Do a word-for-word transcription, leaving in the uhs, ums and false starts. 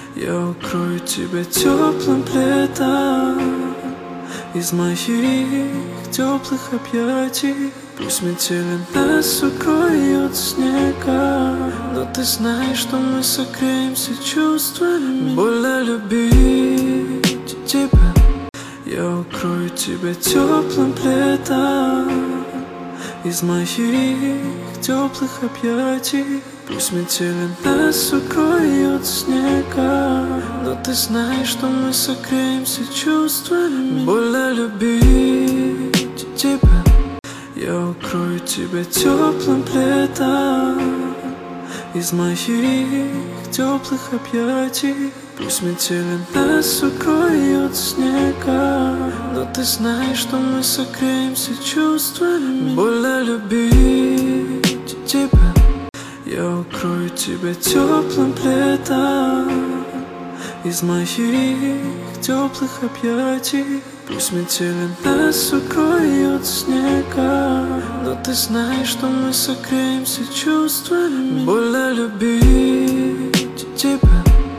Я укрою тебя теплым пледом из моих теплых объятий. Пусть метели нас укроют снега, но ты знаешь, что мы согреемся чувствами. Больно любить тебя. Я укрою тебя теплым пледом из моих теплых объятий. Пусть метели нас укроют снега, но ты знаешь, что мы согреемся чувствами. Больно любить тебя. Я укрою тебя теплым пледом из моих теплых объятий. Пусть метели нас укроют снега, но ты знаешь, что мы согреемся чувствами. Больно любить тебя. Я укрою тебя теплым пледом из моих теплых объятий. Пусть метели нас укроют снега, но ты знаешь, что мы согреемся чувствами. Больно любить.